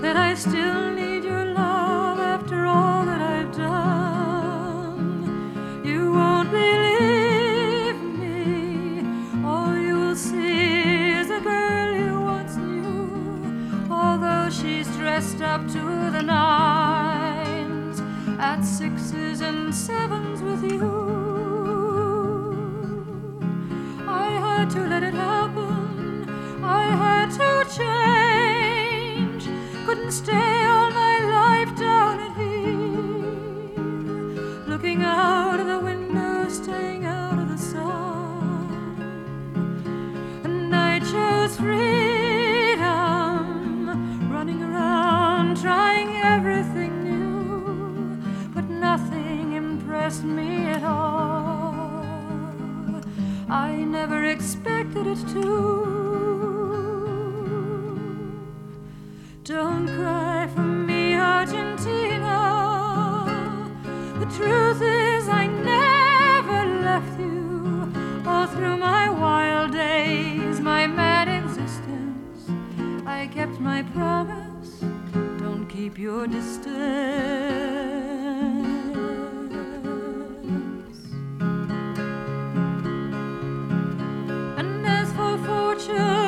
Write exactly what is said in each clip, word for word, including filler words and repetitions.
that I still need your love after all that I've done. You won't believe me, all you will see is a girl you once knew, although she's dressed up to the nines at sixes and sevens with you. I had to let it happen, I had to change, couldn't stay all my life down at here, looking out of the window, staying out of the sun. And I chose freedom, running around, trying everything new, but nothing impressed me at all. I never expected it to. Don't cry for me, Argentina. The truth is I never left you. All through my wild days, my mad existence, I kept my promise. Don't keep your distance. And as for fortune,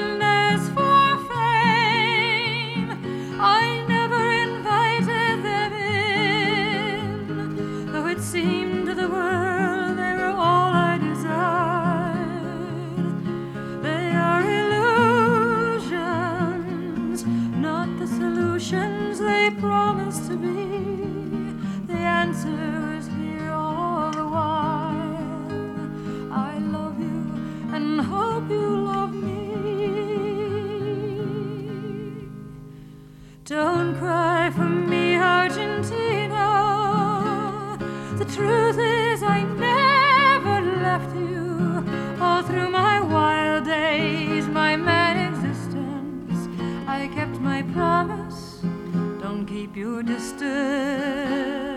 seemed to the world they were all I desired. They are illusions, not the solutions they promise to be. The answer is here all the while. I love you and hope you love me. Don't cry for me, Argentina. The truth is I never left you. All through my wild days, my mad existence, I kept my promise. Don't keep your distance.